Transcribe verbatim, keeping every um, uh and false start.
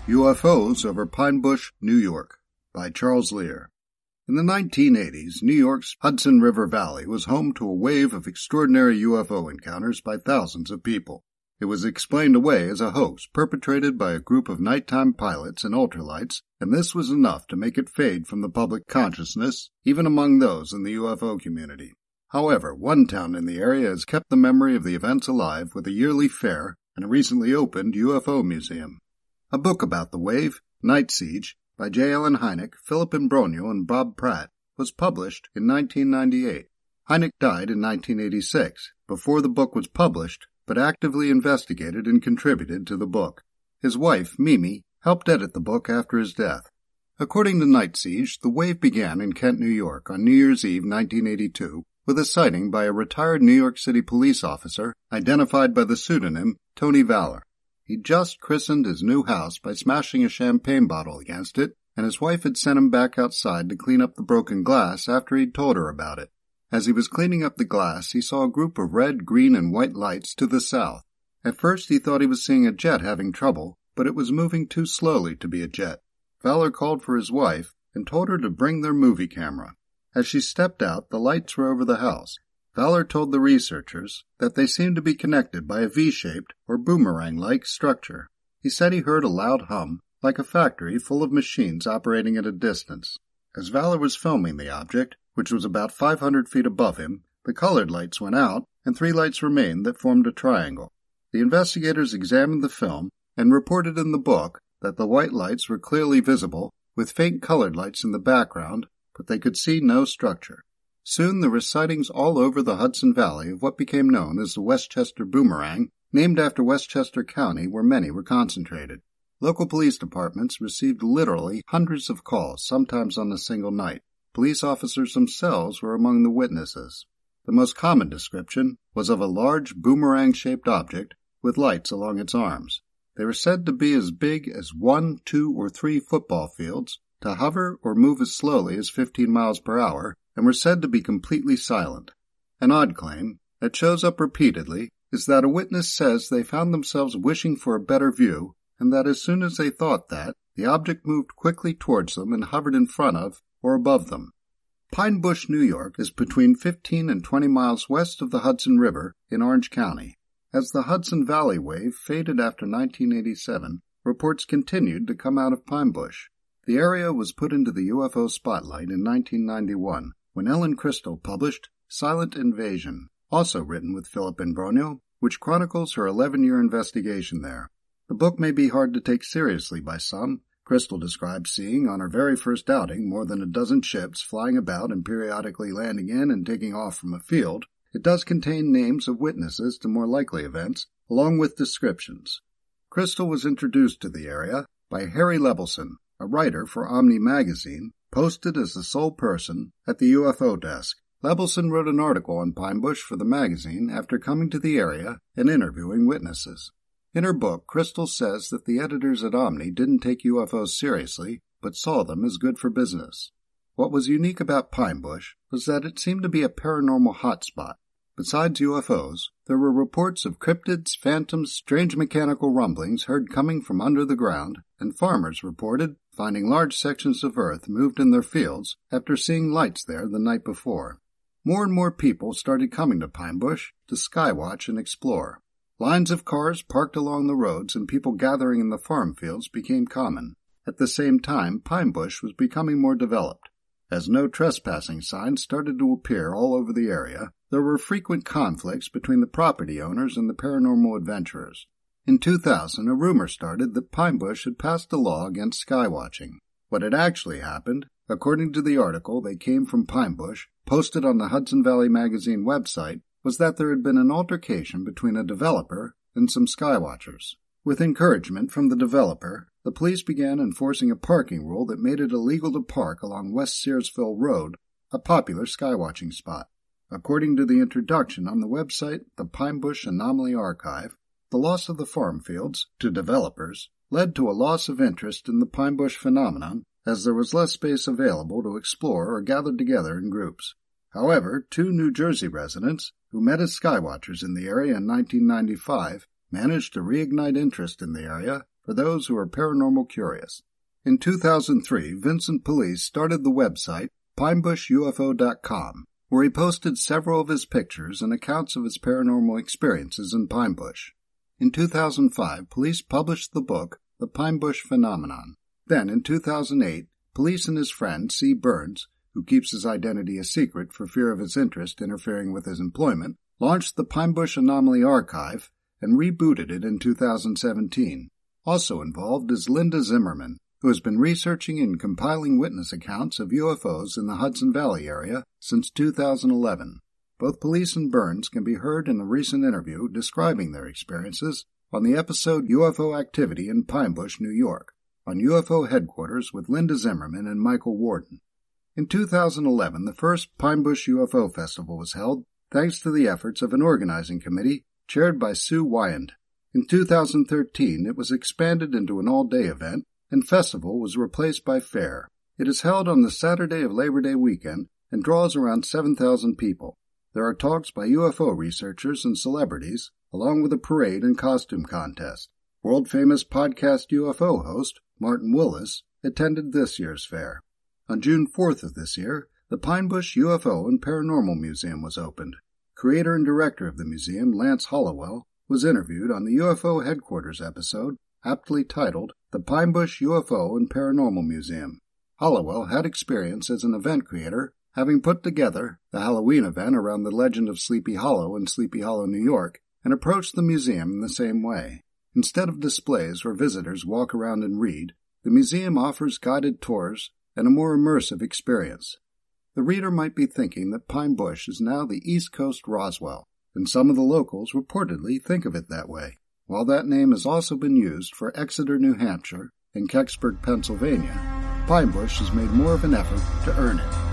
U F Os over Pine Bush, New York, by Charles Lear. In the nineteen eighties, New York's Hudson River Valley was home to a wave of extraordinary U F O encounters by thousands of people. It was explained away as a hoax perpetrated by a group of nighttime pilots in ultralights, and this was enough to make it fade from the public consciousness, even among those in the U F O community. However, one town in the area has kept the memory of the events alive with a yearly fair and a recently opened U F O museum. A book about the wave, Night Siege, by J. Allen Hynek, Philip Imbrogno, and Bob Pratt, was published in nineteen ninety-eight. Hynek died in nineteen eighty-six, before the book was published, but actively investigated and contributed to the book. His wife, Mimi, helped edit the book after his death. According to Night Siege, the wave began in Kent, New York on New Year's Eve nineteen eighty-two with a sighting by a retired New York City police officer identified by the pseudonym Tony Valor. He'd just christened his new house by smashing a champagne bottle against it, and his wife had sent him back outside to clean up the broken glass after he'd told her about it. As he was cleaning up the glass, he saw a group of red, green, and white lights to the south. At first he thought he was seeing a jet having trouble, but it was moving too slowly to be a jet. Valor called for his wife and told her to bring their movie camera. As she stepped out, the lights were over the house. Valor told the researchers that they seemed to be connected by a V-shaped or boomerang-like structure. He said he heard a loud hum, like a factory full of machines operating at a distance. As Valor was filming the object, which was about five hundred feet above him, the colored lights went out, and three lights remained that formed a triangle. The investigators examined the film and reported in the book that the white lights were clearly visible, with faint colored lights in the background, but they could see no structure. Soon there were sightings all over the Hudson Valley of what became known as the Westchester Boomerang, named after Westchester County, where many were concentrated. Local police departments received literally hundreds of calls, sometimes on a single night. Police officers themselves were among the witnesses. The most common description was of a large boomerang-shaped object with lights along its arms. They were said to be as big as one, two, or three football fields, to hover or move as slowly as fifteen miles per hour, and were said to be completely silent. An odd claim, that shows up repeatedly, is that a witness says they found themselves wishing for a better view, and that as soon as they thought that, the object moved quickly towards them and hovered in front of or above them. Pine Bush, New York, is between fifteen and twenty miles west of the Hudson River in Orange County. As the Hudson Valley wave faded after nineteen eighty-seven, reports continued to come out of Pine Bush. The area was put into the U F O spotlight in nineteen ninety-one, when Ellen Crystal published Silent Invasion, also written with Philip Imbrogno, which chronicles her eleven-year investigation there. The book may be hard to take seriously by some. Crystal describes seeing, on her very first outing, more than a dozen ships flying about and periodically landing in and taking off from a field. It does contain names of witnesses to more likely events, along with descriptions. Crystal was introduced to the area by Harry Levelson, a writer for Omni magazine, posted as the sole person at the U F O desk. Levelson wrote an article on Pine Bush for the magazine after coming to the area and interviewing witnesses. In her book, Crystal says that the editors at Omni didn't take U F Os seriously, but saw them as good for business. What was unique about Pine Bush was that it seemed to be a paranormal hotspot. Besides U F Os, there were reports of cryptids, phantoms, strange mechanical rumblings heard coming from under the ground, and farmers reported finding large sections of earth moved in their fields after seeing lights there the night before. More and more people started coming to Pine Bush to skywatch and explore. Lines of cars parked along the roads and people gathering in the farm fields became common. At the same time, Pine Bush was becoming more developed. As no trespassing signs started to appear all over the area, there were frequent conflicts between the property owners and the paranormal adventurers. In two thousand, a rumor started that Pine Bush had passed a law against skywatching. What had actually happened, according to the article They Came from Pine Bush, posted on the Hudson Valley Magazine website, was that there had been an altercation between a developer and some skywatchers. With encouragement from the developer, the police began enforcing a parking rule that made it illegal to park along West Searsville Road, a popular skywatching spot. According to the introduction on the website, the Pine Bush Anomaly Archive, the loss of the farm fields to developers led to a loss of interest in the Pine Bush phenomenon, as there was less space available to explore or gather together in groups. However, two New Jersey residents, who met as skywatchers in the area in nineteen ninety-five, managed to reignite interest in the area for those who are paranormal curious. In two thousand three, Vincent Police started the website pine bush U F O dot com, where he posted several of his pictures and accounts of his paranormal experiences in Pine Bush. In two thousand five, Police published the book The Pine Bush Phenomenon. Then, in two thousand eight, Police and his friend C. Burns, who keeps his identity a secret for fear of his interest interfering with his employment, launched the Pine Bush Anomaly Archive and rebooted it in two thousand seventeen. Also involved is Linda Zimmerman, who has been researching and compiling witness accounts of U F Os in the Hudson Valley area since two thousand eleven. Both Police and Burns can be heard in a recent interview describing their experiences on the episode U F O Activity in Pine Bush, New York, on U F O Headquarters with Linda Zimmerman and Michael Warden. In two thousand eleven, the first Pine Bush U F O Festival was held, thanks to the efforts of an organizing committee chaired by Sue Wyand. In two thousand thirteen, it was expanded into an all-day event, and festival was replaced by fair. It is held on the Saturday of Labor Day weekend and draws around seven thousand people. There are talks by U F O researchers and celebrities, along with a parade and costume contest. World-famous podcast U F O host Martin Willis attended this year's fair. On June fourth of this year, the Pine Bush U F O and Paranormal Museum was opened. Creator and director of the museum, Lance Hollowell, was interviewed on the U F O Headquarters episode, aptly titled The Pine Bush U F O and Paranormal Museum. Hollowell had experience as an event creator, having put together the Halloween event around the legend of Sleepy Hollow in Sleepy Hollow, New York, and approached the museum in the same way. Instead of displays where visitors walk around and read, the museum offers guided tours and a more immersive experience. The reader might be thinking that Pine Bush is now the East Coast Roswell, and some of the locals reportedly think of it that way. While that name has also been used for Exeter, New Hampshire, and Kecksburg, Pennsylvania, Pine Bush has made more of an effort to earn it.